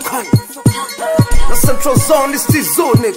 Sokani na Central Zone is Tizo nigga.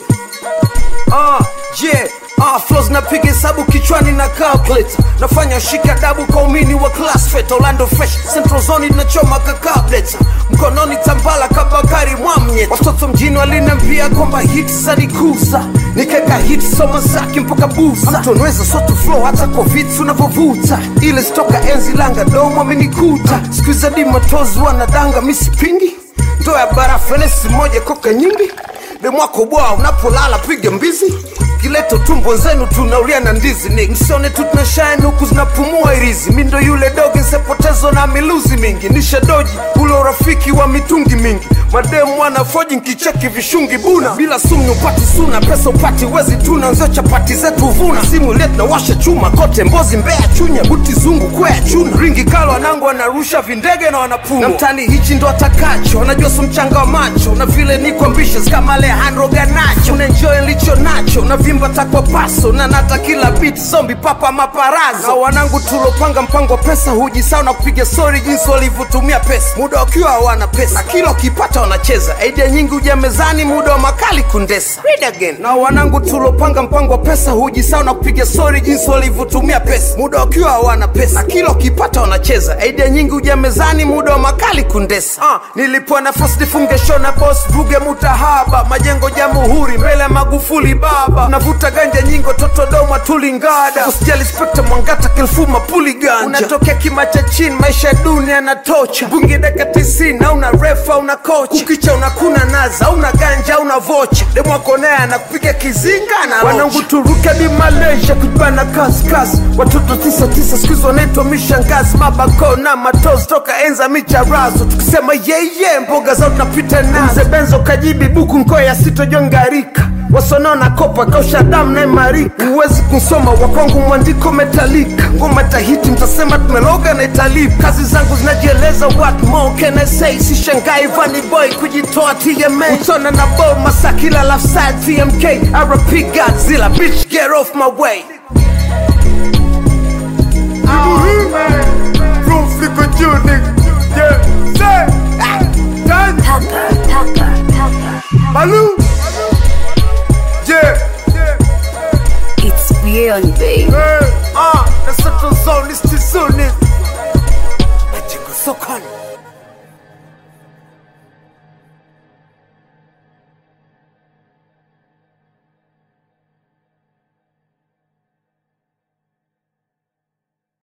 Yeah, flows na piga hesabu kichwani na calculator. Nafanya shika dabu kwa umini wa class fet. Orlando fresh, Central Zone inachoma kakableta. Mkononi tambala kabakari mwamnye. Watoto mjini walinambia kwamba hits zanikuza. Nikeka hits soma saki mpaka buza. Mtonweza soto flow hata kwa vitu unavovuta. Ile stoka enzi langa domo amenikuta. Squeeze di matozi wanadanga misi pingi. Ndoa ya barafenesi moja koka nyingi. Demwako bwa unapolala piga mbizi. Kileto tumbo zenu tunaulia na ndizi ni msione tu tunashine huku zinapumua irizi. Mindo yule dogi nsepotezo na miluzi mingi. Nisha doji ule urafiki wa mitungi mingi. Mademu wanafoji nkicheki vishungi buna. Bila sumu upati suna, pesa upati wezi tuna. Nzio chapati zetu vuna. Simu let na washa chuma, kote Mbozi Mbeya Chunya. Buti zungu kwea chuna. Ringi kalo wanangu wanarusha vindege na wanapumua. Na mtani hichi ndo atakacho, wanajua sumchanga wa macho. Na vile niko ambitious kama Alejandro Ganacho. Unenjoy licho nacho, na vimba takwa paso. Na nata kila beat, zombie papa maparazo. Na wanangu tulopanga mpango pesa hujisao na kupiga story jinsi walivutumia pesa. Muda wakiwa hawana pesa, na kila ukipata wanacheza. Idea nyingi uja mezani, muda wa makali kundesa. Read again. Na wanangu tulopanga mpango pesa hujisao na kupiga story jinsi walivutumia pesa. Muda wakiwa hawana pesa, na kila ukipata wanacheza. Idea nyingi uja mezani, muda wa makali kundesa. Nilipo nafasi nifunge show na boss Buge Mutahaba. Majengo Jamhuri mbele ya Magufuli baba. Navuta ganja nyingo toto doma tulingada. Usijali Spectre Mwangata Kilfuma puli ganja. Unatokea kimacha chini maisha dunia na tocha. Bungi deka 90 na una refa una coach. Ukicha unakuna naza una ganja una vocha. Demu wakonea na kupiga kizinga na rocha. Wanangu turuke di Malaysia kujibana kazi. Watoto 99 skuizo neto mishangazi. Mabako na matozi toka enza micharazo. Tukisema yeye mboga zao tunapita nazo. Mze Benzo kajibi buku nkoya sito jongarika. Wasono na kopa kausha damu na imarika. Uwezi kusoma wakwangu mwandiko metalika. Ngoma tahiti mtasema tumeloga na italipa. Kazi zangu zinajieleza what more can I say. Si shangai Vanny Boy kujitoa TMA. Utona na bow masakila left side TMK. RP Godzilla bitch get off my way. From flicker you nigga. Yeah, say Papa. Baloo.